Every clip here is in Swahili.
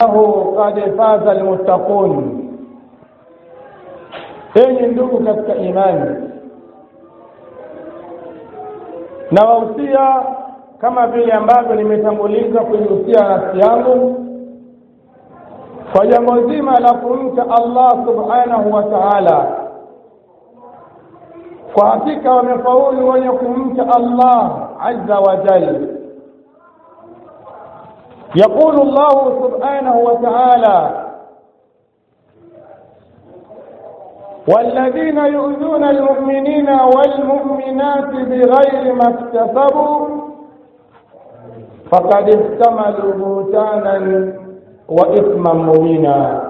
قد فاز المتقون. Enyi ndugu katika imani, na wahusia kama vile ambavyo nimetanguliza kuihusia nafsi yangu kwa jambo zima la kumcha Allah subhanahu wa ta'ala. Kwa hakika wamefaulu wenye kumcha Allah azza wa jalla. يقول الله سبحانه وتعالى: والذين يؤذون المؤمنين والمؤمنات بغير ما اكتسبوا فقد احتملوا بهتانا وإثما مبينا.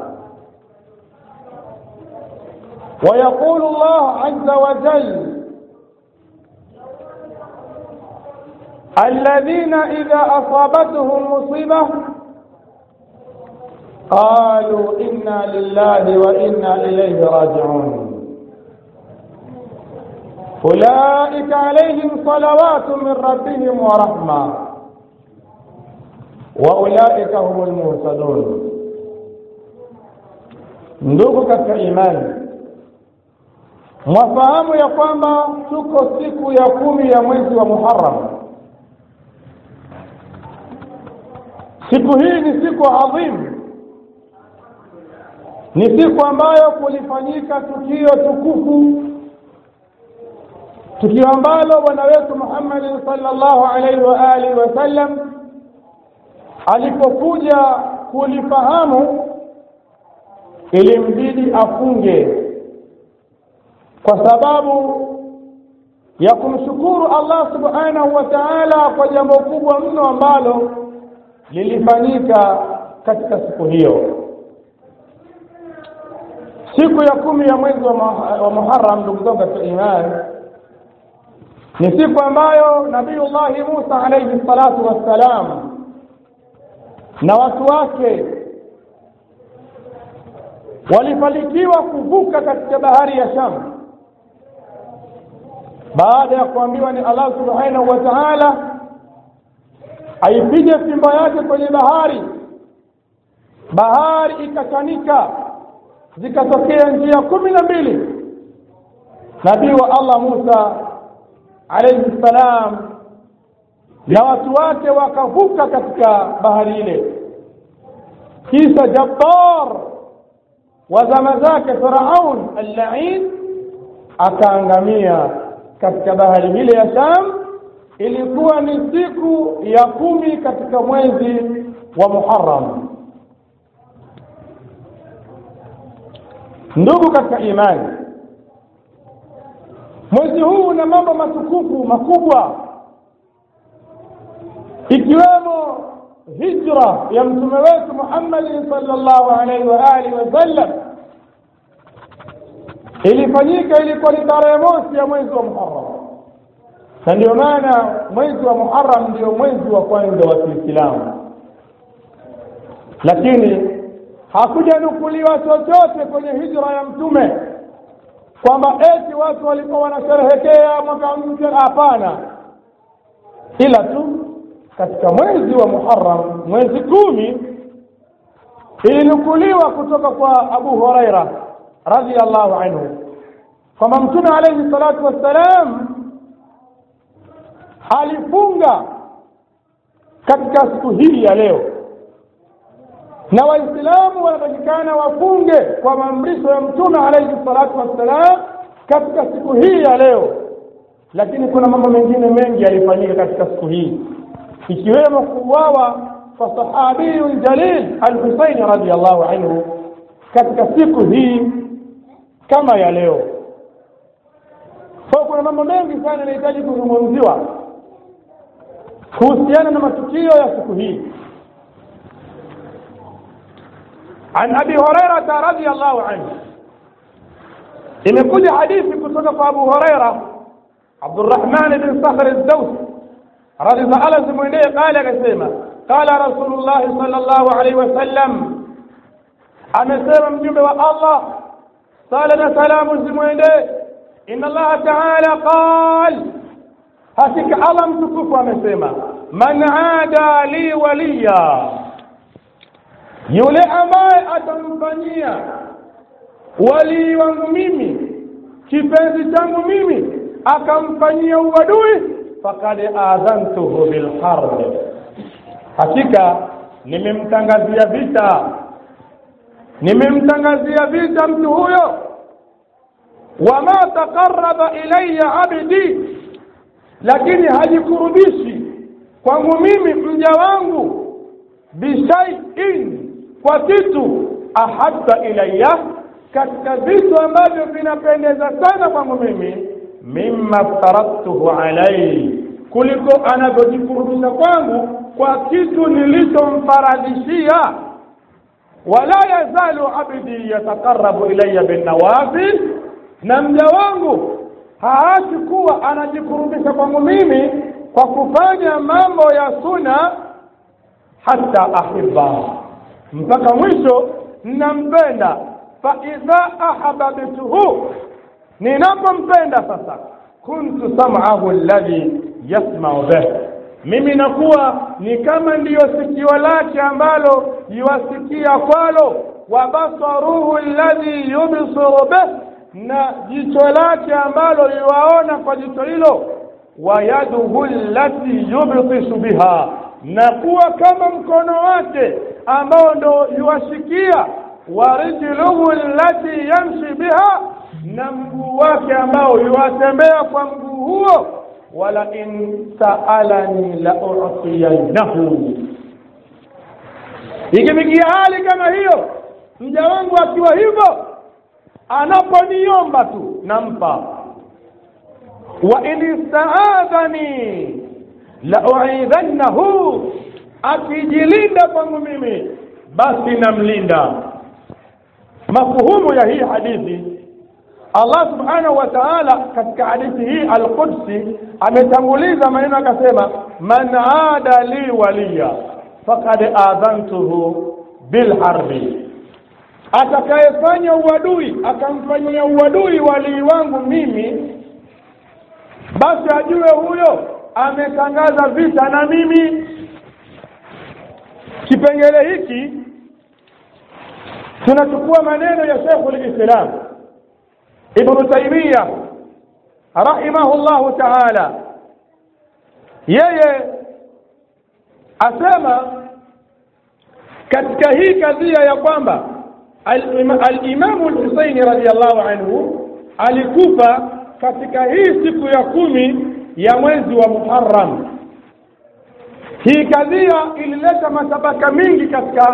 ويقول الله عز وجل: الذين إذا أصابتهم مصيبة قالوا إنا لله وإنا إليه راجعون أولئك عليهم صلوات من ربهم ورحمة وأولئك هم المهتدون. Ndugu katika imani, mwafahamu ya kwamba tuko siku ya 10 ya mwezi wa Muharram. Siku hii ni siku adhimu, ni siku ambayo kulifanyika tukio tukufu, tukio ambalo bwana wetu Muhammad sallallahu alaihi wa alihi wasallam alipokuja kulifahamu ilimbidi afunge kwa sababu ya kumshukuru Allah subhanahu wa ta'ala kwa jambo kubwa mno ambalo lilifanyika katika siku hiyo. Siku ya 10 ya mwezi wa Muharram, ndugu zangu katika imani, ni siku ambayo Nabiiullah Musa alayhi salatu wassalam na watu wake walifanikiwa kuvuka katika bahari ya Sham baada ya kuambiwa ni Allah subhanahu wa ta'ala aipige fimbo yake kwenye bahari ikachanika, zikatokea njia 12. Nabii wa Allah Musa alayhi salam na watu wake wakavuka katika bahari ile. Kisa Jabbar wa zama zake Firaun al-la'in akaangamia katika bahari ile ya Sham. Ilikuwa ni siku ya 10 katika mwezi wa Muharram. Ndugu katika imani, mwezi huu una mambo matukufu makubwa, ikiwemo hijra ya mtume wetu Muhammad sallallahu alaihi wa alihi wasallam ilifanyika, ilikuwa ni tarehe 1 ya mwezi wa Muharram. Na ndio maana mwezi wa Muharram ndio mwezi wa kwanza wa Kiislamu. Lakini hakujanukuliwa chochote kwenye hijra ya mtume kwamba eti watu walikuwa wanasherehekea mwaka mpya. Hapana, ila tu katika mwezi wa Muharram, mwezi 10, ilinukuliwa kutoka kwa Abu Huraira radhiyallahu anhu kwamba mtume alayhi salatu wassalam alifunga katika siku hii ya leo, na waislamu wanatakikana wafunge kwa maamrisho ya mtume alayhi salatu wassalam katika siku hii ya leo. Lakini kuna mambo mengine mengi yalifanyika katika siku hii, ikiwemo kuuawa kwa sahabiyul jalil al-Husayn radhiyallahu anhu katika siku hii kama ya leo. Kwa kuna mambo mengi sana yanahitaji kuzungumziwa kuhusiana na matukio ya siku hii. An Abi Hurairah radhiyallahu anhu, imekuja hadithi kutoka kwa Abu Hurairah Abdurrahman bin Sakhr ad-Dawsi radhiyallahu anhu mwendee, qala akasema, qala Rasulullah sallallahu alayhi wasallam, amesema mjumbe wa Allah sala na salamu zimwendee, inna Allah ta'ala qala, hakika Allah mtukufu amesema, man aada li waliya, yule ambaye atamfanyia wali wangu mimi, kipenzi changu mimi, akamfanyia uadui, faqad adhantuhu bil harb, hakika nimemtangazia vita mtu huyo. Wama taqarraba ilayya abdi, lakini hajikurubishi kwangu mimi mja wangu, bishai'in, kwa kitu, ahabba ilayya, katika vitu ambavyo vinapendeza sana kwangu mimi, mimma taraktuhu alayhi, kuliko anavyojikurubisha kwangu kwa kitu nilichomfaradhishia. Wala yazalu abdi yataqarrabu ilayya bin nawafil, na mja wangu haachi kuwa anajikurubisha kwangu mimi kwa kufanya mambo ya sunna, hata ahibba, mpaka mwisho ninampenda. Fa idha ahabbtuhu, ninapompenda sasa, kuntu sam'ahu alladhi yasma'u bih, mimi nakuwa ni kama ndiyo sikio lake ambalo yuasikia kwalo, wa basaruhu alladhi yubsiru bih, na jicho lake ambalo yuaona kwa jicho hilo, wa yaduhu allati yubtishu biha, na kuwa kama mkono wake ambao ndo yuashikia, wa rijluhu allati yamshi biha, na mguu wake ambao yuatembea kwa mguu huo. Wala in sa'alani la u'tiyannahu, ikifikia hali kama hiyo, mja wangu akiwa hivyo, anaponiomba tu nampa. Wa in ista'adhani la u'idhannahu, akijilinda kwangu mimi basi namlinda. Mafuhumu ya hii hadithi, Allah subhanahu wa ta'ala katika hadithi hii al-Qudsi ametanguliza maneno akasema, man aada li waliya faqad adhantuhu bil harbi, atakayefanya uadui, akamfanyia uadui wali wangu mimi, basi ajue huyo ametangaza vita na mimi. Kipengele hiki tunachukua maneno ya Sheikhul Islam Ibn Taymiyyah rahimahullahu ta'ala. Yeye asema katika hii kadhia ya kwamba al-Imam al-Husaini radhiyallahu anhu alikufa katika hii siku ya 10 ya mwezi wa Muharram. Hii kadhia ilileta matabaka mingi katika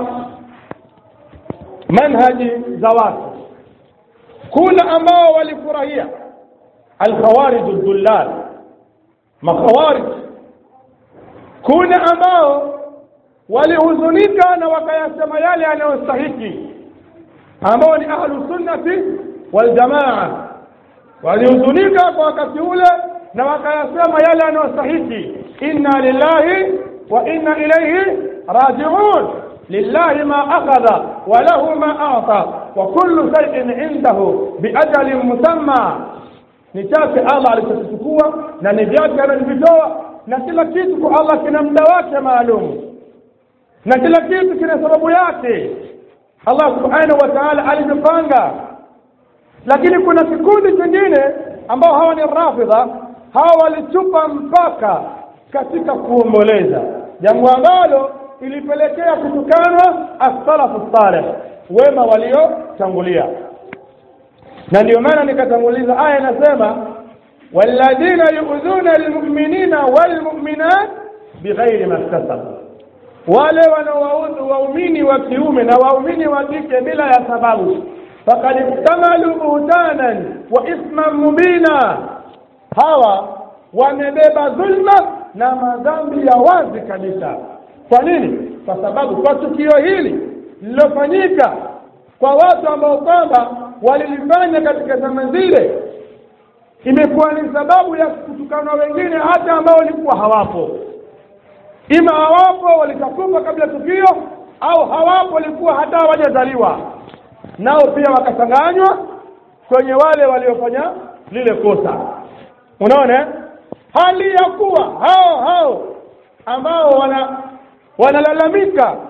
manhaji za watu. Kuna ambao walifurahia, al-khawarij ad-dullal, makhawarij. Kuna ambao walihuzunika na wakayasema yale yanayostahiki, ambao ni ahlus sunnati wal jamaa. Walihuzunika kwa wakati ule na wakayasema yale yanayostahiki, inna lillahi wa inna ilayhi raji'un, lillahi ma akhadha wa lahu ma a'ta wa kullu shay'in 'indahu bi ajalin musamma. Ni chake Allah alichochukua na ni vyake anavitoa, na kila kitu kwa Allah kina muda wake maalum, na kila kitu kina sababu yake Allah subhanahu wa ta'ala alijipanga. Lakini kuna kikundi kingine ambao hawa ni Rafidha, hawa walichupa mpaka katika kuomboleza, jambo ambalo ilipelekea kutukanwa as-salafu salih, wema waliotangulia. Na ndio maana nikatanguliza aya inasema, walladhina yu'dhuna almu'minina walmu'minat bighairi ma iktasabu, wale wanaowaudhu waumini wa kiume na waumini wa kike bila ya sababu, faqad ihtamalu buhtanan wa isman mubina, hawa wamebeba dhulma na madhambi ya wazi kabisa. Kwa nini? Kwa sababu kwa tukio hili lilofanyika kwa watu ambao kwamba walilifanya katika zama zile, imekuwa ni sababu ya kutukana wengine hata ambao walikuwa hawapo. Ima hawapo walitakufa kabla tukio, au hawapo walikuwa hata hawajazaliwa, nao pia wakachanganywa kwenye wale waliofanya lile kosa. Unaona, hali ya kuwa hao ambao wanalalamika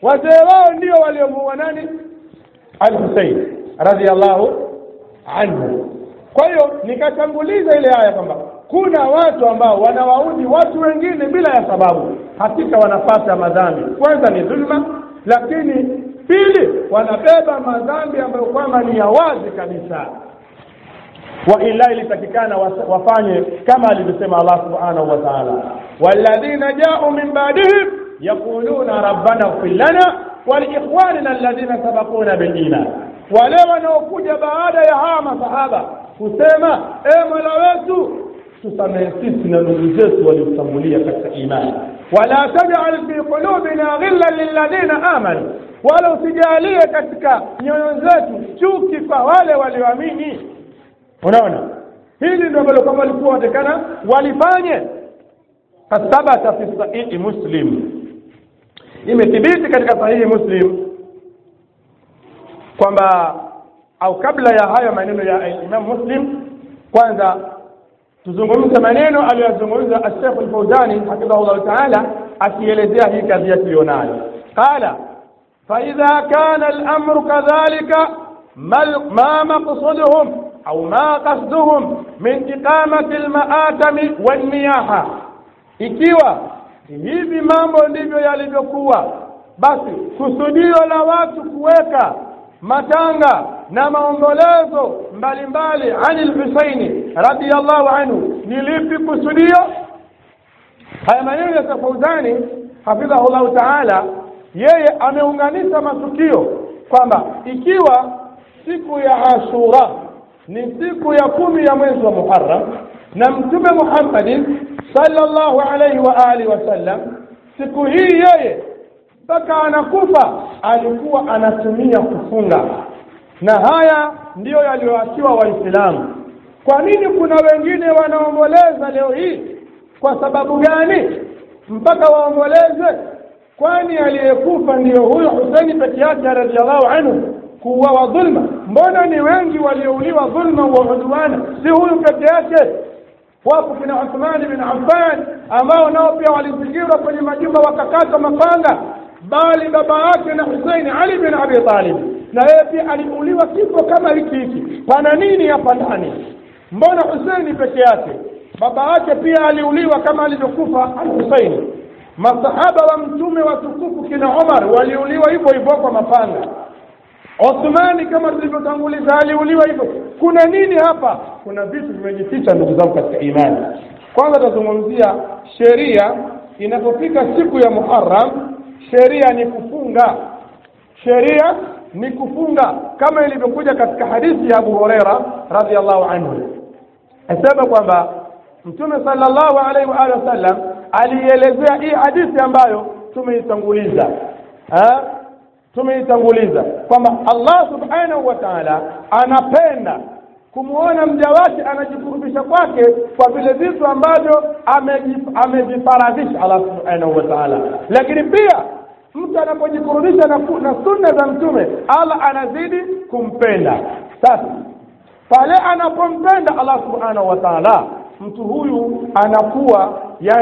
wazee wao ndio waliomuua nani? Al-Husayn radhiyallahu anhu. Kwa hiyo nikatanguliza ile aya kwamba kuna watu ambao wanawaudhi watu wengine bila ya sababu, hakika wanapata madhambi. Kwanza ni dhulma, lakini pili wanabeba madhambi ambayo kwamba ni ya wazi kabisa. Wa illa ilitakikana wafanye kama alivyosema Allah subhanahu wa ta'ala, walladhina ja'u min ba'dihim yaquluna rabbana ighfir lana wa li ikhwanina alladhina sabaquna bil iman. Wale wanaokuja baada ya hawa masahaba kusema Mola wetu tusamehe sisi na ndugu zetu waliotangulia katika imani, wala taj'al fi qulubina ghillan lil ladina amanu, wala usijalie katika nyoyo zetu chuki kwa wale walioamini. Unaona, hili ndio ambalo kama walikuwa watakana walifanye. Kasabata fi sahih Muslim, imethibiti katika sahihi Muslim kwamba, au kabla ya hayo maneno ya Imam Muslim, kwanza tuzungumze maneno aliyozungumza Sheikh Al-Fawzani hafidhahullah ta'ala akielezea hii kadhia tulionayo. Qala fa idha kana al-amru kadhalika ma maqsuduhum au ma qasduhum min iqamati al-ma'atami wan-niyaha, ikiwa hivi mambo ndivyo yalivyokuwa, basi kusudio la watu kuweka matanga na maombolezo mbalimbali anil Husaini radiyallahu anhu ni lipi kusudio? Haya maneno ya Fawzani hafidhahullah ta'ala, yeye ameunganisha matukio kwamba ikiwa siku ya Ashura ni siku ya 10 ya mwezi wa Muharram, na Mtume Muhammad sallallahu alayhi wa alihi wasallam siku hii yeye mpaka anakufa alikuwa anatumia kufunga, na haya ndiyo yaliyoachiwa Waislamu. Kwa nini kuna wengine wanaomboleza leo hii? Kwa sababu gani mpaka waomboleze? Kwani aliyekufa ndiyo huyo Husaini peke yake radhiallahu anhu kuuawa dhulma? Mbona ni wengi waliouliwa dhulma wa udwana, si huyu peke yake? Wapo kina Uthman bin Affan ambao nao pia walizingirwa kwenye majumba wakakata mapanga, bali baba yake na Husaini Ali bin Abi Talib na yeye pia aliuliwa kifo kama hiki. Pana nini hapa ndani? Mbona Husaini peke yake? Baba yake pia aliuliwa kama alivyokufa al-Husaini. Masahaba wa Mtume watukufu kina Umar waliuliwa hivyo hivyo kwa mapanga. Uthmani kama tulivyotanguliza aliuliwa hivyo. Kuna nini hapa? Kuna vitu vimejificha ndugu zangu katika imani. Kwanza tazungumzia sheria. Inapofika siku ya Muharram, sheria ni kufunga. Sheria ni kufunga kama ilivyokuja katika hadithi ya Abu Huraira radhiallahu anhu. Asema kwamba Mtume sallallahu alaihi wa alihi wasallam alielezea hii hadithi ambayo tumeitanguliza. Tumeitanguliza kwamba Allah subhanahu wa ta'ala anapenda kumuona mja wake anajikurubisha kwake kwa vile vitu ambavyo amejifaradhisha Allah subhanahu wa ta'ala. Lakini pia mtu anapojikurubisha na sunna za Mtume, Allah anazidi kumpenda. Sasa pale anapompenda Allah subhanahu wa ta'ala, mtu huyu anakuwa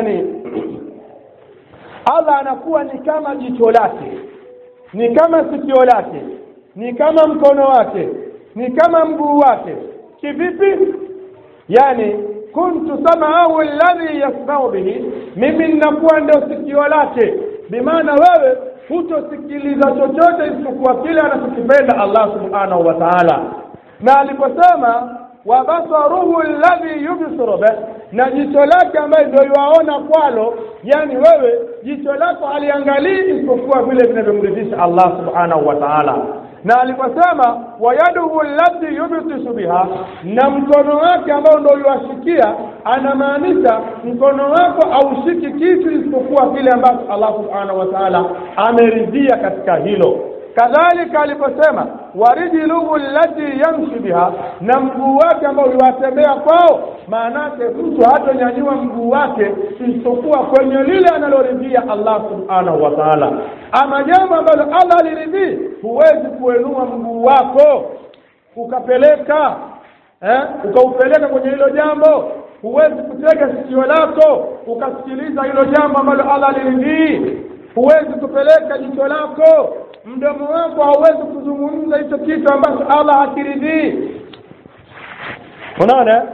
Allah anakuwa ni kama jicho lake, ni kama sikio lake, ni kama mkono wake, ni kama mguu wake. Kivipi? kuntu sama'ahu alladhi yasma'u bihi, mimi ninakuwa ndio sikio lake. Bimaana wewe hutosikiliza chochote isipokuwa kile anachokipenda Allah subhanahu wa ta'ala. Na aliposema wa basaruhu alladhi yubsiru bih, na jicho lake ambaye ndio yuaona kwalo, wewe jicho lako haliangalii isipokuwa vile vinavyomridhisha Allah subhanahu wa ta'ala. Na aliposema wa yaduhu allati yubtisu biha, na mkono wake ambao ndio yuashikia, anamaanisha mkono wako haushiki kitu isipokuwa kile ambacho Allah subhanahu wa ta'ala ameridhia katika hilo. Kadhalika aliposema warijluhu allati yamshi biha, na mguu wake ambao yuatembea kwao, maana yake mtu hatonyanyua mguu wake isipokuwa kwenye lile analoridhia Allah subhanahu wa ta'ala. Ama jambo ambalo Allah aliridhia, huwezi kuinua mguu wako ukaupeleka kwenye hilo jambo. Huwezi kutega sikio lako ukasikiliza hilo jambo ambalo Allah aliridhia. huwezi kupeleka jicho lako, mdomo wako hauwezi kuzungumza hicho kitu ambacho Allah hakiridhii. Unaona?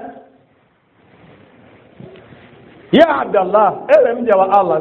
Ya Abdallah, ewe mja wa Allah,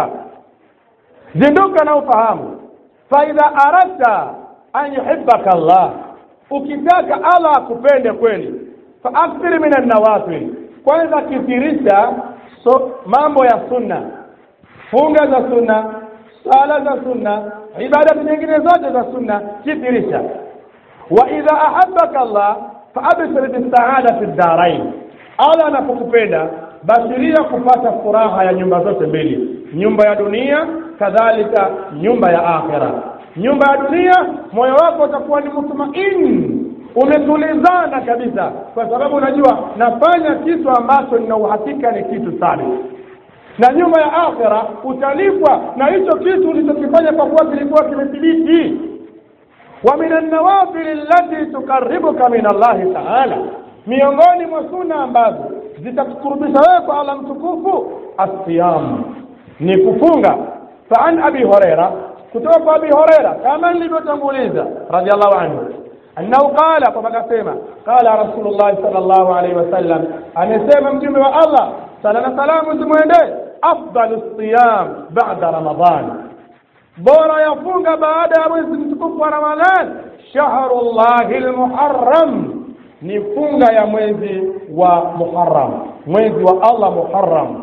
zinduka na ufahamu, fa idha aradta an yuhibbaka Allah, ukitaka Allah akupende kweli, fa akthir min an-nawafil, kwanza kithirisha mambo ya sunna, funga za sunna, sala za sunna, ibada nyingine zote za sunna, kithirisha. Wa idha ahabbaka Allah fa abshir bis-sa'ada fi ad-darain, Allah anapokupenda bashiria kupata furaha ya nyumba zote mbili, nyumba ya dunia kadhalika nyumba ya akhera. Nyumba ya dunia moyo wako utakuwa ni mtumaini, umetulizana kabisa, kwa sababu unajua nafanya kitu ambacho nina uhakika ni kitu sahihi. Na nyumba ya akhera utalipwa na hicho kitu ulichokifanya kwa kuwa kilikuwa kimethibiti. Wa minan nawafil allati tuqarribuka min Allah ta'ala, miongoni mwa sunna ambazo zitakukurubisha wewe kwa Allah mtukufu, as-siyam, ni kufunga. Fa an Abi Huraira, kutoka kwa Abi Huraira kama nilivyotanguliza radhiallahu anhu, annahu qala, kwa akasema qala Rasulullah sallallahu alaihi wasallam, anasema mtume wa Allah sala na salamu zimwendee, afdalus siyam ba'da Ramadan, bora ya funga baada ya mwezi mtukufu wa Ramadhan, shahrullahil muharram, ni funga ya mwezi wa Muharram, mwezi wa Allah Muharram,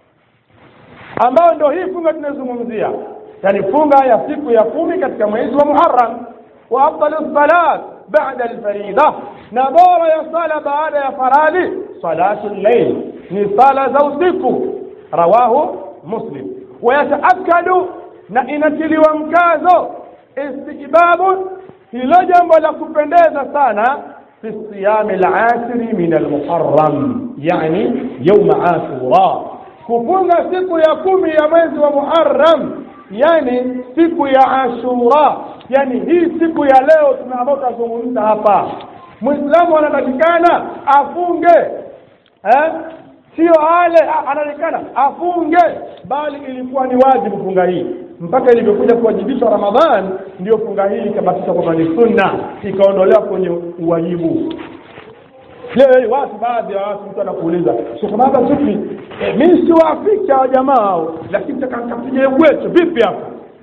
ambao ndio hii funga tunazungumzia, yani funga ya siku ya 10 katika mwezi wa Muharram. Wa afdalus salat ba'da al-fariida, na bora ya sala baada ya faradhi, salatul layl, ni sala za usiku, rawahu Muslim. Wa yataakadu, na inatiliwa mkazo, istihbabu, hilo jambo la kupendeza sana, في الصيام العاشر من المحرم، يعني يوم عاشوراء، kufunga siku ya 10 ya mwezi wa Muharram, yani siku ya Ashura, yani hii siku ya leo tunaamka kuzungumza hapa. Muislamu anatakikana afunge, sio anatakikana afunge, bali ilikuwa ni wajibu funga hii, mpaka ilivyokuja kuwajibishwa Ramadhan ndio funga hii ikabatishwa kwa ni sunna, ikaondolewa kwenye uwajibu. Leo watu, baadhi ya watu, mtu anakuuliza Sheikh baba vipi, mimi si waafika wa jamaa, lakini takapiga wetu vipi hapo?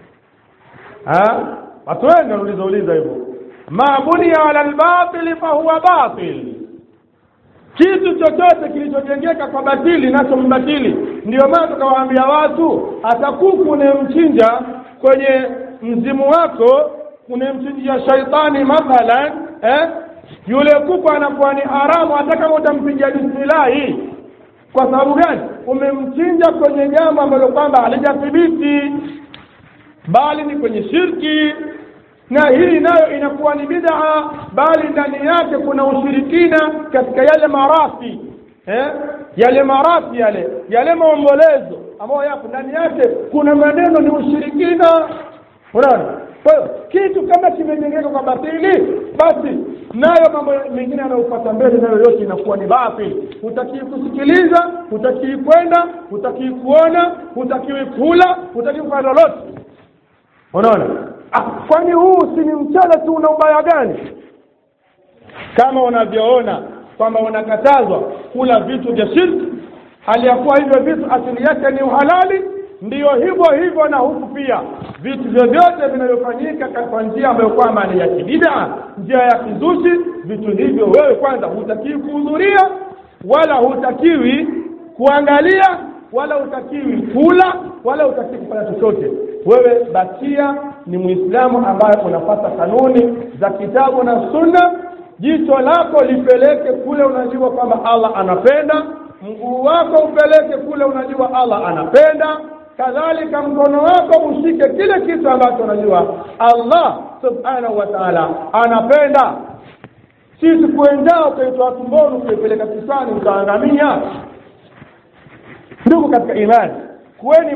Watu wengi wanauliza hivyo, maabuni ala al-batil fa huwa batil, kitu chochote kilichojengeka kwa batili nacho mbatili. Ndio maana tukawaambia watu, atakuku unemchinja kwenye mzimu wako, unemchinjia shaitani mathalan, yule kuku anakuwa ni haramu hata kama utampigia bismillah. Kwa sababu gani? Umemchinja kwenye jambo ambalo kwamba halijathibiti, bali ni kwenye shirki, na hii nayo inakuwa ni bid'a, bali ndani yake kuna ushirikina katika yale marafi, yale marafi, yale maombolezo ambayo yapo ndani yake kuna maneno ni ushirikina. Unaona? Kwa hiyo kitu kama kimejengeka kwa batili, basi nayo mambo mengine yanayofuata mbele nayo yote inakuwa ni batili. Hutaki kusikiliza, hutaki kwenda, hutaki kuona, hutaki kula, hutaki kufanya lolote. Unaona? Kwani huu si ni mchana tu, una ubaya gani? Kama unavyoona kwamba unakatazwa kula vitu vya shirki, hali ya kuwa hivyo vitu asili yake ni uhalali, ndio hivyo na huku pia vitu vyote vinavyofanyika kwa njia ambayo kwamba ni ya kibid'a, njia ya kizushi, vitu hivyo wewe kwanza hutakiwi kuhudhuria, wala hutakiwi kuangalia, wala hutakiwi kula, wala hutakiwi kufanya chochote. Wewe bakia ni Muislamu ambaye unafuata kanuni za kitabu na sunna. Jicho lako lipeleke kule unajua kwamba Allah anapenda, mguu wako upeleke kule unajua Allah anapenda, kadhalika mkono wako ushike kile kitu ambacho unajua Allah subhanahu wa ta'ala anapenda. Sisi kuendao kaitwa tumboni kupeleka kisani utaangamia. Ndugu katika imani, kuweni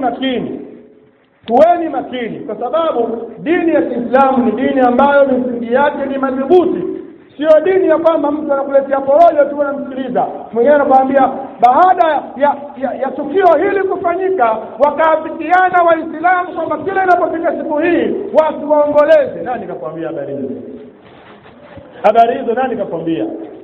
makini, kwa sababu dini ya Kiislamu ni dini ambayo misingi yake ni madhubuti. Sio dini ya kwamba mtu anakuletea porojo tu unamsikiliza. Mwingine anakuambia baada ya tukio hili kufanyika wakaafikiana waislamu kwamba kila inapofika siku hii watu waomboleze. Nani kakwambia habari hizo? Habari hizo nani kakwambia?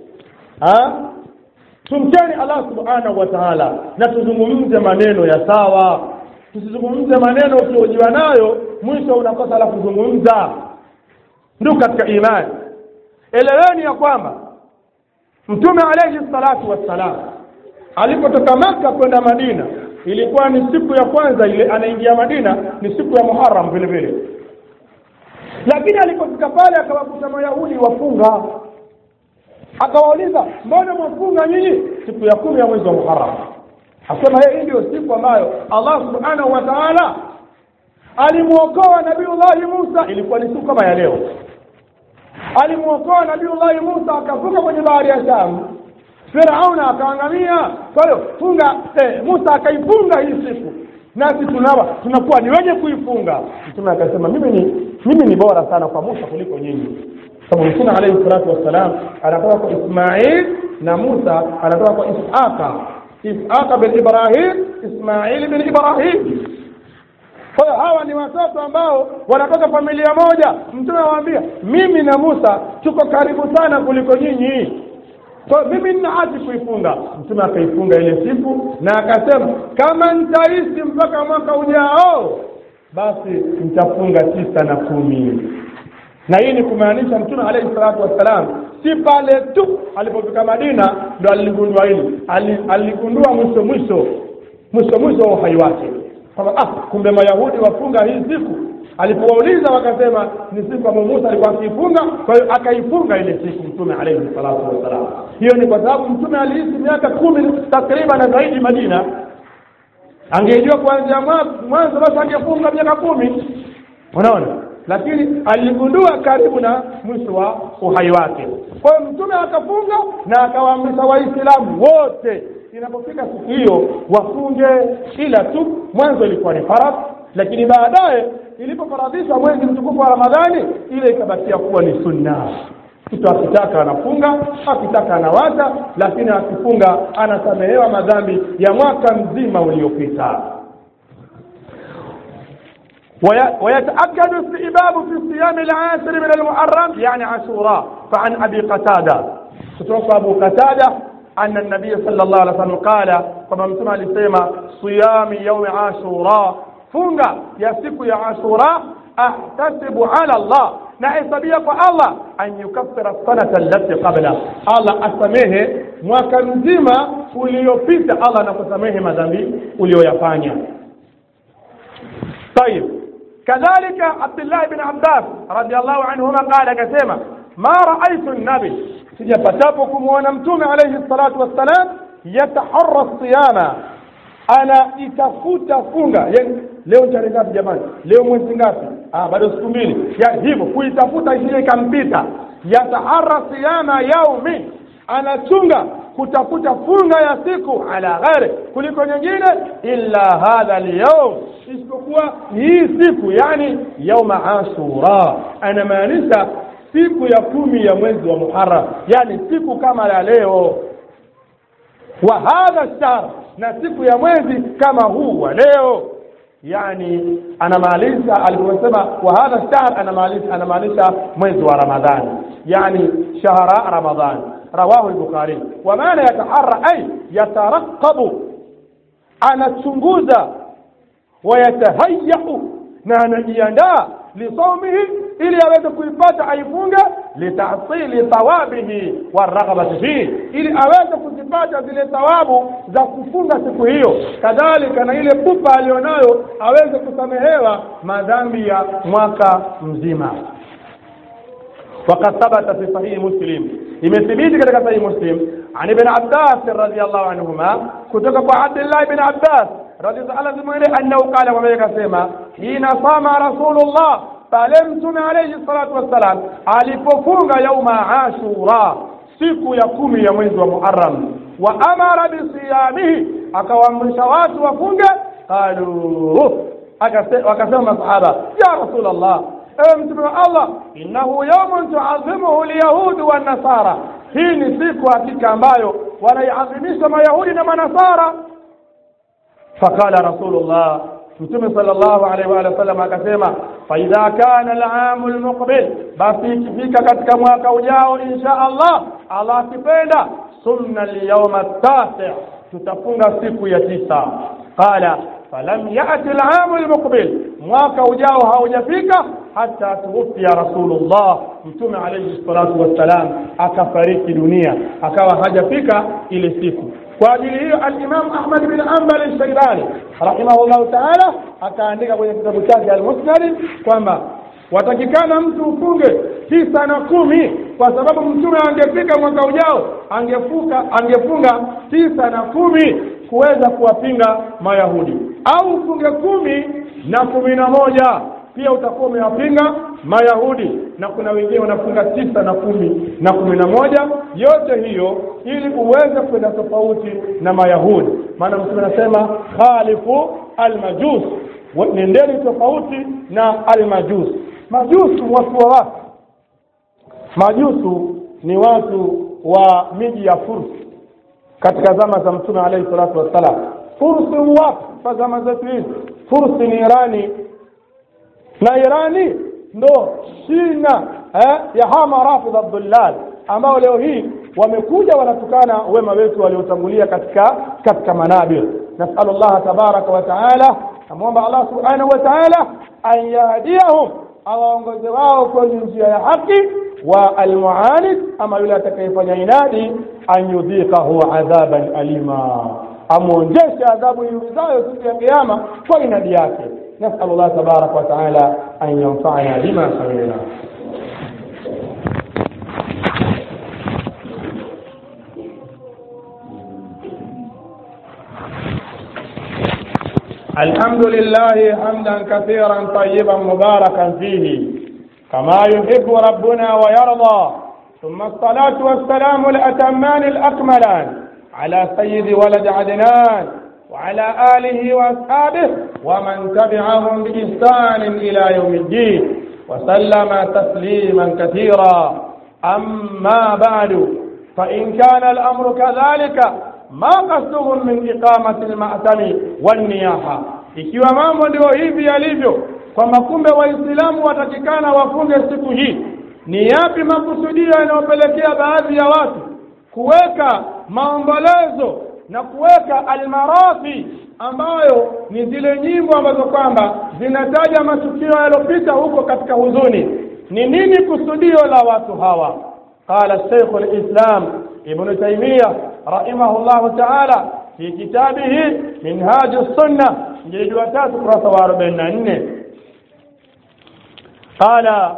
Tumkeni Allah subhanahu wa ta'ala na tuzungumze maneno ya sawa. Tusizungumze maneno ukihojiwa nayo mwisho unakosa la kuzungumza. Ndio katika imani. Eleweni ya kwamba Mtume alayhi salatu wassalam alipotoka Makka kwenda Madina, ilikuwa ni siku ya kwanza ile anaingia Madina, ni siku ya Muharram vile vile. Lakini alipofika pale akawakuta Mayahudi wafunga. Akawauliza, mbona mwafunga nyinyi siku ya 10 ya mwezi wa Muharram? Akasema hii ndio siku ambayo Allah subhanahu wa ta'ala alimuokoa Nabiiullah Musa. Ilikuwa ni siku kama ya leo. Alimuokoa Nabiiullah Musa akavuka kwenye bahari ya Sham. Firauna akaangamia. Kwa hiyo funga Musa akaifunga hii siku. Nasi tunakuwa ni wenye kuifunga. Mtume akasema mimi ni bora sana kwa Musa kuliko nyinyi. Sababu Mtume alayhi salatu wassalam anatoka kwa Ismail na Musa anatoka kwa Ishaqa bin Ibrahim, Ismail bin Ibrahim. Kwa hiyo hawa ni watoto ambao wanatoka familia moja. Mtume anawaambia mimi na Musa tuko karibu sana kuliko nyinyi. Kwa mimi nina haki kuifunga. Mtume akaifunga ile siku na akasema kama nitaishi mpaka mwaka ujao basi nitafunga 9 na 10. Na hii ni kumaanisha Mtume alayhi salatu wassalam si pale tu alipofika Madina ndo aligundua hili. Aligundua mwisho wa uhai wake. Kama kumbe Mayahudi wafunga hii siku. Alipowauliza wakasema ni siku ambayo Musa alikuwa akifunga, kwa hiyo akaifunga ile siku Mtume alayhi salatu wassalam. Hiyo ni kwa sababu Mtume aliishi miaka 10 takriban na zaidi Madina. Angejua kuanzia mwanzo basi angefunga miaka 10. Unaona? Lakini aligundua karibu na mwisho wa uhai wake. Kwa hiyo Mtume akafunga na akawaamrisha Waislamu wote inapofika siku hiyo wafunge, ila tu mwanzo ilikuwa ni faradhi, lakini baadaye ilipofaradhishwa mwezi mtukufu wa Ramadhani ile ikabakia kuwa ni sunna. Mtu akitaka anafunga, akitaka anawacha, lakini akifunga anasamehewa madhambi ya mwaka mzima uliopita. ويتأكد استئباب في الصيام العاشر من المحرم يعني عاشوراء. فعن أبي قتادة ستوصى أبو قتادة أن النبي صلى الله عليه وسلم قال كما متما لسيما صيام يوم عاشوراء funga ya siku ya Ashura ahtasibu ala Allah na hesabia kwa Allah an yukaffira sanata allati qabla. Allah asamehe mwaka mzima uliopita. Allah anakusamehe madhambi uliyoyafanya. طيب كذلك عبد الله بن عباس رضي الله عنهما قال كما ما رأيت النبي sijapatapo kumuona Mtume alayhi salatu wassalam yataharra as-siyama ana itafuta funga. Yani leo tarehe ngapi jamani? Leo mwezi ngapi? Bado siku 2. Ya hivyo kuitafuta ile ikampita. Yataharra siyama yaumi, anachunga kutafuta funga ya siku ala ghairi kuliko nyingine illa hadha al-yawm, isipokuwa hii siku, yani yauma Ashura. Anamaanisha siku ya 10 ya mwezi wa Muharram, yani siku kama ya leo. Wa hadha shahr, na siku ya mwezi kama huu wa leo. Yani anamaanisha aliposema wa hadha shahr anamaanisha mwezi wa Ramadhani, yani shahra Ramadhan. Rawahu al-Bukhari. Wa maana yataharra ay yataraqabu, anachunguza, wa yatahayyu, na anajiandaa lisawmihi ili aweze kuipata aifunge, litahsili thawabihi waraghabati fihi, ili aweze kuzipata zile thawabu za kufunga siku hiyo, kadhalika na ile pupa alionayo aweze kusamehewa madhambi ya mwaka mzima. وقد ثبت في صحيح مسلم imethibiti katika sahih Muslim an ibn Abbas radhiyallahu anhuma kutoka kwa Abdullah ibn Abbas radhiyallahu anhu annahu qala, wa yakasema hina sama Rasulullah, pale Mtume alayhi salatu wassalam alipofunga yauma Ashura, siku ya 10 ya mwezi wa Muharram, wa amara bisiyamihi, akawaamrisha watu wafunge. Qalu, akasema masahaba, ya Rasulullah, ewe Mtume wa Allah, innahu yawmun tu'azzimuhu al-yahud wa an-nasara, hii ni siku hakika ambayo wanaiadhimisha mayahudi na manasara. Faqala Rasulullah, Mtume sallallahu alaihi wa sallam akasema, fa idha kana al-aam al-muqbil, basi ikifika katika mwaka ujao insha Allah, Allah akipenda, sumna al-yawm at-tasi', tutafunga siku ya 9. Qala falam ya'ti al-aam al-muqbil, mwaka ujao haujafika hata tuwafia Rasulullah, Mtume alayhi salatu wassalam akafariki dunia, akawa hajafika ile siku. Kwa ajili hiyo al-Imam Ahmad bin Hanbal al-Shaybani rahimahullah ta'ala akaandika kwenye kitabu chake al-Musnad kwamba watakikana mtu ufunge 9 na 10, kwa sababu Mtume angefika mwaka ujao angefunga 9 na 10 kuweza kuwapinga Mayahudi, au ufunge 10 na 11 pia utakuwa umewapinga Mayahudi. Na kuna wengine wanafunga 9 na 10 na 11, yote hiyo ili uweze kwenda tofauti na Mayahudi. Maana Mtume anasema khalifu al-majus, nendeni tofauti na al-majus. Majusu watu wa wapi? Majusu ni watu wa miji ya Furs katika zama za Mtume alayhi salatu wasalam. Furs ni wapi? Kwa zama zetu hizi Furs ni Irani, na Irani ndo shina ya hama Rafidh Abdullah ambao leo hii wamekuja wanatukana wema wetu waliotangulia katika manabir. Nasallallahu tabaraka wa taala, amwomba Allah subhanahu wa taala an yahdiyahum, awaongoze wao kwa njia ya haki, wa almuanid, ama yule atakayefanya inadi, an yudhiqahu adhaban alima, amuonjeshe adhabu yuzayo siku ya kiyama kwa inadi yake. نسأل الله تبارك وتعالى أن ينفعنا بما سمعنا. الحمد لله حمدا كثيرا طيبا مباركا فيه كما يحب ربنا ويرضى، ثم الصلاة والسلام الأتمان الأكملان على سيد ولد عدنان وعلى آله وأصحابه ومن تبعهم بإحسان إلى يوم الدين، وسلم تسليما كثيرا. أما بعد، فإن كان الأمر كذلك ما قصدهم من إقامة المأتم والنياحة. Ikiwa mambo ndio hivi yalivyo, kwamba kumbe Waislamu watakikana wafunge siku hii, ni yapi makusudio yanayopelekea baadhi ya watu kuweka maombolezo na kuweka almarathi, ambayo ni zile nyimbo ambazo kwamba zinataja matukio yaliyopita huko katika huzuni? Ni nini kusudio la watu hawa? Qala Sheikh al-Islam Ibn Taymiyyah rahimahullah ta'ala fi kitabihi Minhaj as-Sunnah, jildi wa 3 kurasa wa 44, qala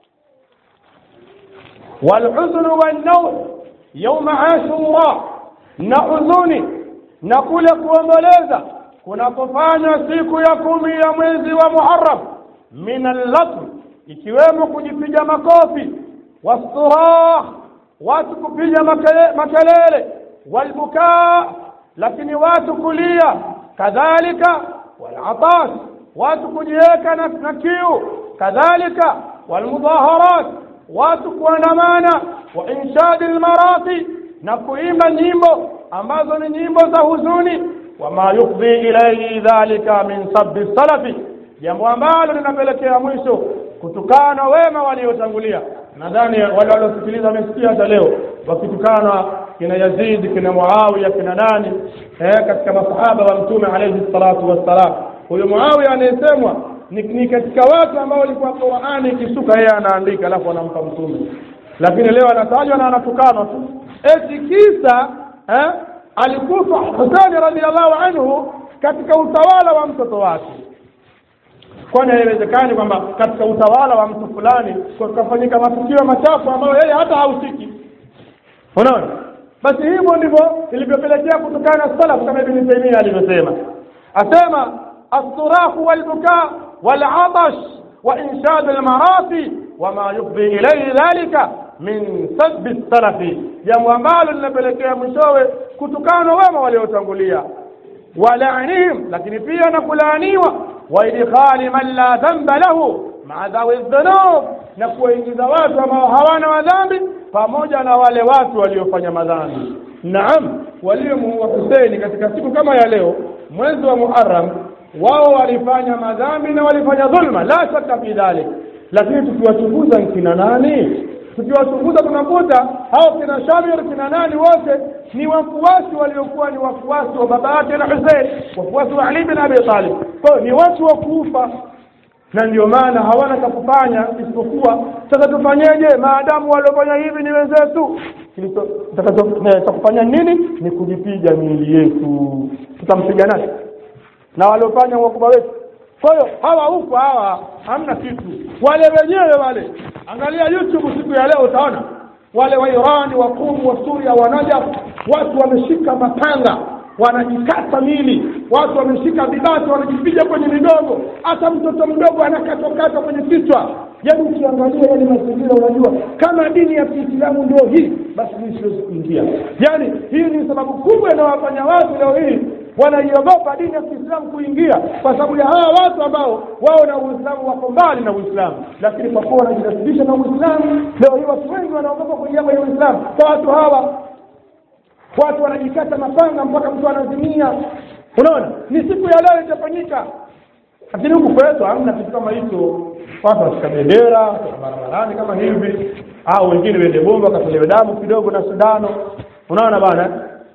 wal huzn wan naw yawm Ashura, na huzuni na kule kuomboleza kunapofanywa siku ya 10 ya mwezi wa Muharram, min al-latm, ikiwemo kujipiga makofi, wasturah, watu kupiga makelele, walbukaa, lakini watu kulia, kadhalika walatash, watu kujiweka na kiu, kadhalika walmudaharat, watu kuandamana, wa inshadil marathi, na kuimba nyimbo ambazo ni nyimbo za huzuni, wama yufdi ilayhi dhalika min sabbi salafi, jambo ambalo linapelekea mwisho kutukana wema waliotangulia. Nadhani wale waliosikiliza wamesikia hata leo wakitukana kina Yazid, kina Muawiya, kina nani katika masahaba wa Mtume alayhi salatu wassalam. Huyo Muawiya anayesemwa ni katika watu ambao walikuwa Qur'ani ikisuka yeye anaandika alafu anampa Mtume, lakini leo anatajwa na anatukanwa tu eti kisa alikufa Husayn radhiallahu anhu katika utawala wa mtoto wake. Kwani haiwezekani kwamba katika utawala wa mtu fulani kufanyika matukio machafu ambayo yeye hata hahusiki? Unaona? Basi hivyo ndivyo ilivyopelekea kutokana salaf, kama Ibn Taymiyyah alivyosema. Asema as-surahu wal-bukaa wal-'atash wa inshad al-marathi wama yufdi ilayhi dhalika min sabbi as-salafi, jambo ambalo linapelekea mwishowe kutukana wema waliotangulia, wala'nihim, lakini pia na kulaaniwa, wa idkhali man la dhanba lahu ma'a dhawi adh-dhunub, na kuingiza watu ambao hawana madhambi pamoja na wale watu waliofanya madhambi. naam, waliomuua Hussein katika siku kama ya leo mwezi wa Muharram, wao walifanya madhambi na walifanya dhulma, la shaka fi dhalik. Lakini tukiwachunguza kina nani, tukiwachunguza tunakuta hao kina Shamir kina nani wote ni wafuasi waliokuwa ni wafuasi wa baba yake na Hussein, wafuasi wa Ali bin Abi Talib. Kwa ni watu wa Kufa, na ndio maana hawana kufanya isipokuwa sasa tufanyeje maadamu waliofanya hivi ni wenzetu, tutakachofanya nini ni kujipiga miili yetu. Tutampiga nani na waliofanya wakubwa wetu? Kwa hiyo hawa huko hawa hamna kitu, wale wenyewe wale. Angalia YouTube siku ya leo utaona wale wa Iran, wa Kum, wa Syria, wa Najaf, watu wameshika mapanga wanajikata mili, watu wameshika vibati wanajipiga kwenye midogo, hata mtoto mdogo anakatokata kwenye kichwa. Yaani ukiangalia yale mazingira unajua kama dini ya Kiislamu ndio hii, basi mimi siwezi kuingia. Yaani hii ni sababu kubwa inawafanya watu leo hii wanaiogopa dini ya Kiislamu kuingia, kwa sababu ya hawa watu ambao wao na Uislamu wako mbali na Uislamu, lakini kwa kuwa wanajidhihirisha na Uislamu, leo hii watu wengi wanaogopa kuingia kwenye Uislamu. Kwa watu hawa, watu wanajikata mapanga mpaka mtu anazimia. Unaona ni siku ya leo itafanyika, lakini huku kwetu hamna kitu kama hicho. Watu washika bendera barabarani kama hivi, au wengine wende bomba katolewe damu kidogo na sindano. Unaona bana,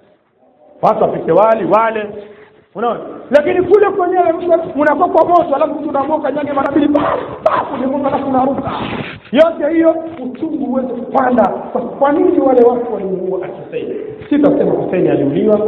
watu wapike wale. Unaona, lakini kule kwenyewe mnakuwa kwa moto, alafu tunamoka nyage mara mbili kwenye moto na kunaruka. Yote hiyo uchungu uweze kupanda. Kwa nini wale watu walimuua Hussein? Sitasema Hussein aliuliwa,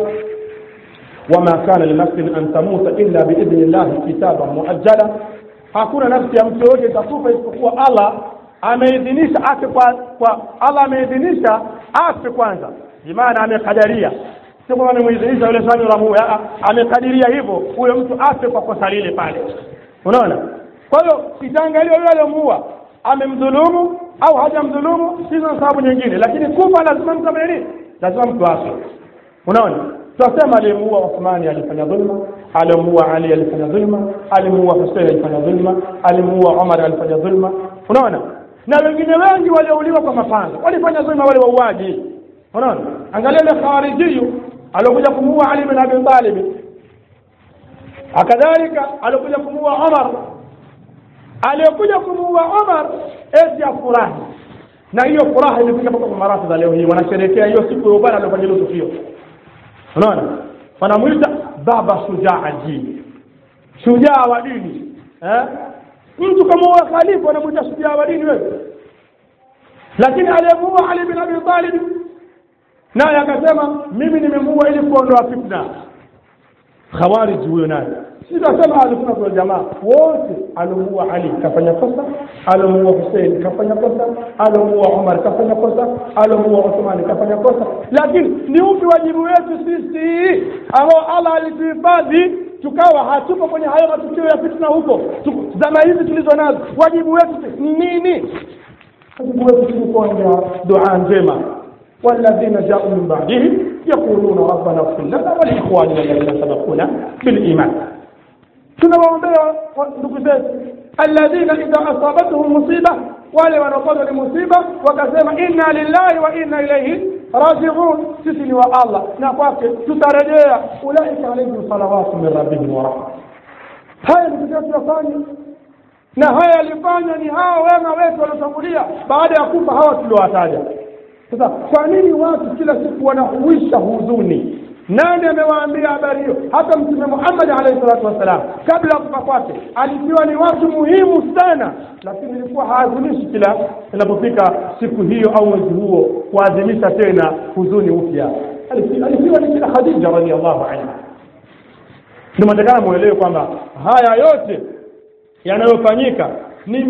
wama kana linafsin an tamuta illa biidhnillah kitaban muajjala. Hakuna nafsi ya mtu yote itakufa isipokuwa Allah ameidhinisha afe. Kwa Allah ameidhinisha afe kwanza, maana amekadiria. Sio kwamba ameidhinisha yule shani ramu, amekadiria hivyo huyo mtu afe kwa kosa lile pale. Unaona? Kwa hiyo itaangaliwa yule aliyemuua amemdhulumu au hajamdhulumu, sio sababu nyingine, lakini kufa lazima mtu ameni, lazima mtu afe. Unaona? Tunasema aliyemuua Uthmani alifanya dhulma, aliyemuua Ali alifanya dhulma, aliyemuua Hussein alifanya dhulma, aliyemuua Umar alifanya dhulma. Unaona? Na wengine wengi waliouliwa kwa mapanga walifanya dhulma, wale wauaji. Unaona? Angalia ile Khawariji aliyokuja kumuua Ali bin Abi Talib, akadhalika aliyokuja kumuua Umar, aliyokuja kumuua Umar eti afurahi. Na hiyo furaha imefika mpaka kwa marafiki leo hii wanasherehekea hiyo siku ya ubara aliyofanya hilo tukio. Unaona? Wanamuita baba shujaa dini, shujaa wa dini. Mtu kama wa khalifa anamuita shujaa wa dini wewe. Lakini aliyemuua Ali bin Abi Talib naye akasema mimi nimemuua ili kuondoa fitna. Khawarij huyo naye sitasema alikuwa kwa jamaa wote, alimuua Ali kafanya kosa, alimuua Hussein kafanya kosa, alimuua Umar kafanya kosa, alimuua Uthman kafanya kosa. Lakini ni upi wajibu wetu sisi ambao Allah alituhifadhi tukawa hatupo kwenye hayo matukio ya fitna huko zama hizi tulizo nazo? Wajibu wetu ni nini? Wajibu wetu ni kuomba dua njema, والذين جاءوا من بعدهم يقولون ربنا اغفر لنا ولإخواننا الذين سبقونا بالإيمان. tunawaombea ndugu zetu alladhina idha asabatuhum musiba, wale wanapata ni musiba wakasema inna lillahi wa inna ilayhi raji'un, sisi ni wa Allah na kwake tutarejea. Ulaika alayhim salawatu min rabbihim wa rahmah. Haya ni tunayofanya, na haya alifanya ni hao wema wetu waliotangulia baada ya kufa hawa tuliowataja. Sasa kwa nini watu kila siku wanahuisha huzuni? Nani amewaambia habari hiyo? Hata Mtume Muhammad alayhi salatu wasalam kabla kufa kwake alikuwa ni watu muhimu sana, lakini ilikuwa haadhimishi kila inapofika siku hiyo au mwezi huo kuadhimisha tena huzuni upya. Alikuwa ni kila Khadija radhiallahu anha. Ndio maana muelewe kwamba haya yote yanayofanyika ni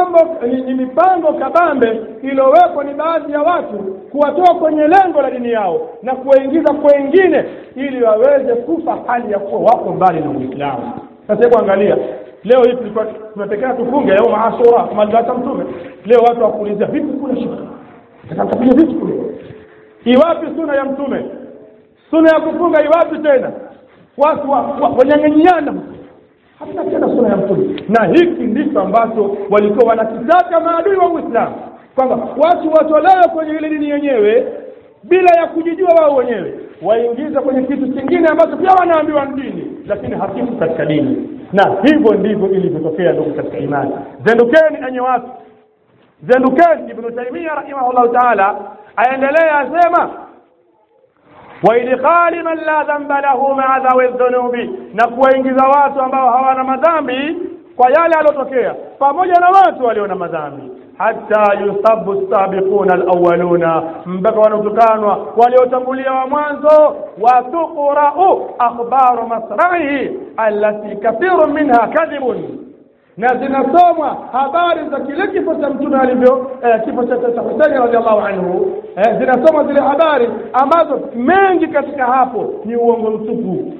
mipango kabambe iliyowekwa ni baadhi ya watu kuwatoa kwenye lengo la dini yao na kuwaingiza kwengine ili waweze kufa hali ya kuwa wako mbali na Uislamu. Sasa hebu angalia leo hii tulikuwa tunatekea tufunge leo Ashura kama alivyoacha Mtume. Leo watu wakuuliza vipi kula shika, tutakuja vipi kule? Iwapi sunna ya Mtume? Sunna ya kufunga iwapi tena? Watu wanyang'anyana hata tena sunna ya Mtume. Na hiki ndicho ambacho walikuwa wanakitaka maadui wa Uislamu, kwamba watu watolewe kwenye ile dini yenyewe bila ya kujijua wao wenyewe, waingiza kwenye kitu kingine ambacho pia wanaambiwa dini lakini hakifu katika dini. Na hivyo ndivyo ilivyotokea ndugu katika imani. Zendukeni enyi watu, zendukeni. Ibn Taymiyyah rahimahullah ta'ala aendelea asema wa idkhali man la dhanba lahu ma'a dhawi dhunubi, na kuwaingiza watu ambao hawana madhambi kwa yale yalotokea pamoja na watu walio na madhambi, hatta yusabbu sabiquna alawwaluna, mpaka wanotukanwa waliotangulia wa mwanzo, wa tuqra'u akhbaru masra'ihi allati kathirun minha kadhibun, na zinasomwa habari za kile kifo cha mtume alivyo kifo cha Husayn radhiallahu anhu, zinasomwa zile habari ambazo mengi katika hapo ni uongo mtupu.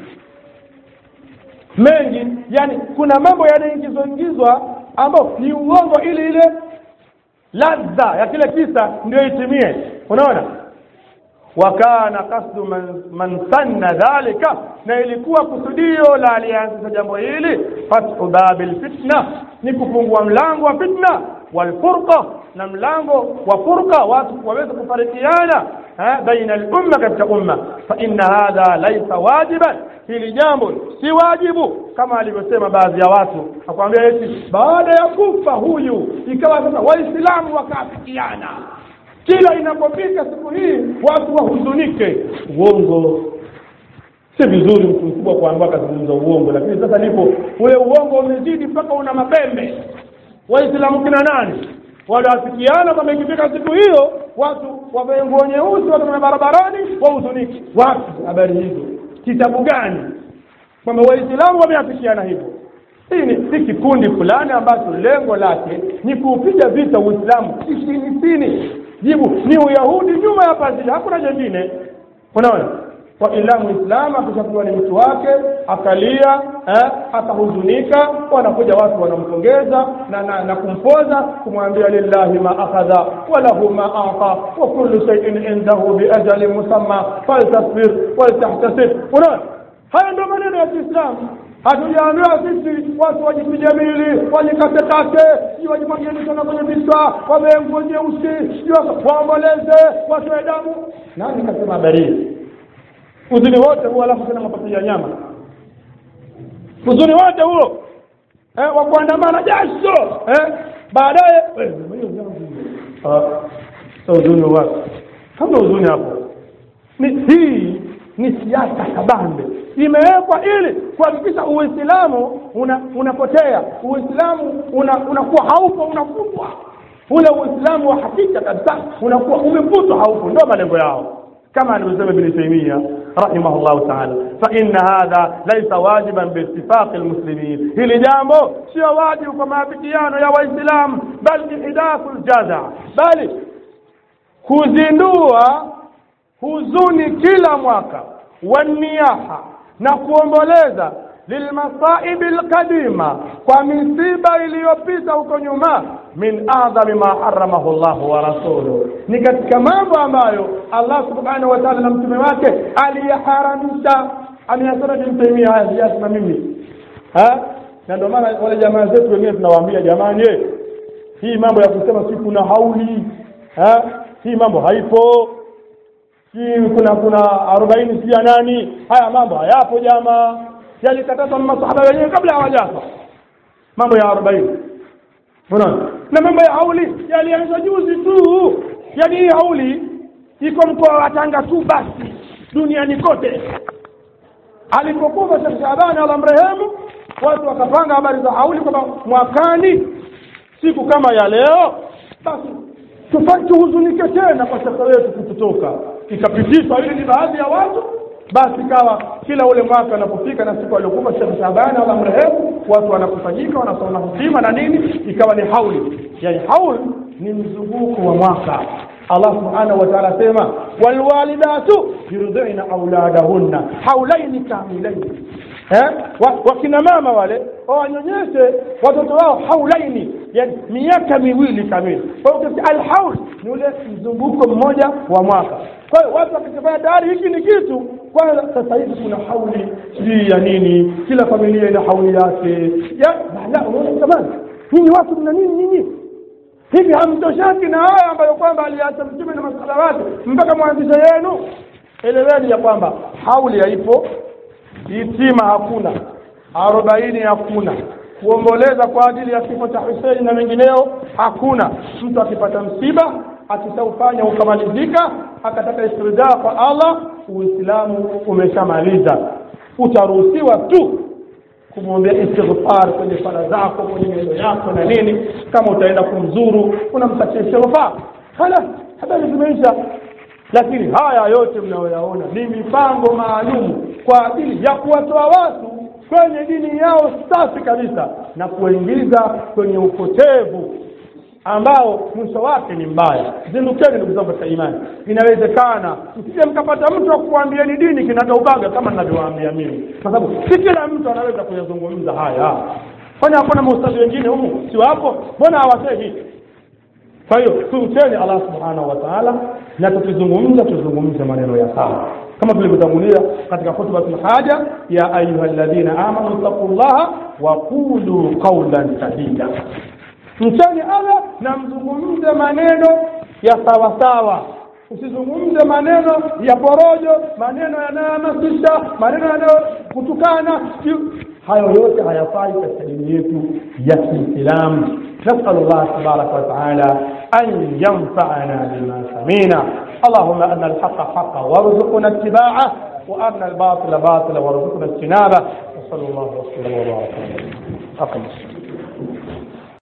Mengi, yani kuna mambo yanaingizwa ambao ni uongo ili ile ladha ya kile kisa ndio itimie. Unaona, wakana qasdu man sanna dhalika, na ilikuwa kusudio la alianza jambo hili fathu babil fitna, ni kufungua mlango wa fitna, wal furqa, na mlango wa furqa, watu waweze kufarikiana baina al-umma, katika umma. Fa inna hadha laysa wajiban, hili jambo si wajibu, kama alivyosema baadhi ya watu akwambia eti baada ya kufa huyu ikawa sasa waislamu wakafikiana, kila inapofika siku hii watu wahuzunike. Uongo. Si vizuri mtu mkubwa kuambiwa kazungumza uongo, lakini sasa ndipo ule uongo umezidi mpaka una mapembe. Waislamu kina nani wale wafikiana kama ikifika siku hiyo watu wavae nguo nyeusi watu na barabarani wahuzunike? Wapi habari hizo? Kitabu gani kwamba waislamu wameafikiana hivyo? Hii ni kikundi fulani ambacho lengo lake ni kuupiga vita Uislamu chini. Jibu ni Uyahudi nyuma ya pazia, hakuna jingine. Unaona, kwa ila Muislamu akishakuwa ni mtu wake akalia akahuzunika, wanakuja watu wanampongeza na kumpoza, kumwambia lillahi ma akhadha wa lahu ma a'ta wa kullu shay'in indahu bi ajalin musamma faltasbir waltahtasib. Unaona, haya ndio maneno ya Kiislamu. Hatujaambiwa sisi watu wajipijamili, wajikatekate, wajimwagie mikono kwenye vichwa, wavae nguo nyeusi, waomboleze, watoe damu. Nani kasema habari? Uzuni wote huo alafu tena mapato ya nyama. Uzuni wote huo wa kuandamana jasho baadaye uzuni wako. Kama uzuni hapo hii ni siasa kabambe imewekwa ili kuhakikisha Uislamu unapotea, Uislamu unakuwa haupo, unafutwa. Ule Uislamu wa hakika kabisa unakuwa umefutwa, haupo. Ndio malengo yao, kama alivyosema Ibn Taymiyyah rahimahullah ta'ala. Fa inna hadha laysa wajiban bi ittifaq almuslimin, hili jambo sio wajibu kwa maafikiano ya Waislamu, bali ihdaful jaza, bali kuzindua huzuni kila mwaka, waniyaha, na kuomboleza lilmasaibi alqadima, kwa misiba iliyopita huko nyuma, min a'zami ma haramahu Allah wa rasuluhu, ni katika mambo ambayo Allah subhanahu wa ta'ala na mtume wake aliyaharamisha. Ameyasema Ibn Taymiyyah haya mimi na ndio maana wale jamaa zetu wengine tunawaambia, jamani, hii mambo ya kusema si kuna hauli hii mambo haipo, kuna 40 si ya nani, haya mambo hayapo jamaa. Yalikatazwa na masahaba wenyewe kabla hawajafa mambo ya 40. Unaona, na mambo ya hauli yalianza juzi tu. Yani hii hauli iko mkoa wa Tanga tu basi, duniani kote. Alipokufa Sheikh Shabani Allah mrehemu, watu wakapanga habari za hauli kwamba mwakani siku kama ya leo basi tuhuzunike tena kwa shaka wetu kututoka. Ikapitishwa ili ni baadhi ya watu, basi kawa kila ule mwaka unapofika na siku aliyokufa Sheikh Shabani Allah mrehemu, watu wanakusanyika wanasoma huduma na nini, ikawa ni hauli. Yani haul ni mzunguko wa mwaka. Allah subhanahu wa ta'ala sema walwalidatu yurdina auladahunna haulaini kamilaini, wakina mama wale wanyonyeshe watoto wao haulaini, yani miaka miwili kamili. Kwa hiyo alhaul ni ule mzunguko mmoja wa mwaka. Kwa hiyo watu wakifanya dari hiki ni kitu, kwa sasa hivi kuna hauli ya nini, kila familia ina hauli yake. Ya la, unaona jamani, nyinyi watu mna nini nyinyi? hivi hamtoshaki na haya ambayo kwamba aliacha mtume na masala wake mpaka mwanzisha yenu? Eleweni ya kwamba hauli haipo, itima hakuna, 40 hakuna, kuomboleza kwa ajili ya kifo cha Hussein na mengineo hakuna. Mtu akipata msiba akishaufanya ukamalizika akataka istirjaa kwa Allah, Uislamu umeshamaliza. Utaruhusiwa tu kumwombea istighfar kwenye sala zako, kwenye neno yako na nini. Kama utaenda kumzuru unamtakia istighfar, hala habari zimeisha. Lakini haya yote mnayoyaona ni mipango maalum kwa ajili ya kuwatoa watu kwenye dini yao safi kabisa na kuingiza kwenye upotevu ambao mwisho wake ni mbaya. Zindukeni ndugu zangu katika imani. Inawezekana msije mkapata mtu wa kuambia ni dini kinataubaga kama ninavyowaambia mimi, kwa sababu si kila mtu anaweza kuyazungumza haya. Kwani hakuna maustadhi wengine humu si wapo? Mbona hawasemi? Kwa hiyo tumteni Allah subhanahu wa ta'ala na tuzungumze maneno ya sawa kama tulivyotangulia katika hutubatul haja, ya ayyuhalladhina amanu taqullaha wa qulu qawlan sadida. Mchani Allah na mzungumze maneno ya sawa sawa. Usizungumze maneno ya porojo, maneno yanayohamasisha, maneno yanayokutukana. Hayo yote hayafai katika dini yetu ya Kiislamu. نسأل الله تبارك وتعالى أن ينفعنا بما سمعنا. اللهم أن الحق حقا وارزقنا اتباعه، وأن الباطل باطلا وارزقنا اجتنابه. وصلى الله وسلم وبارك على محمد.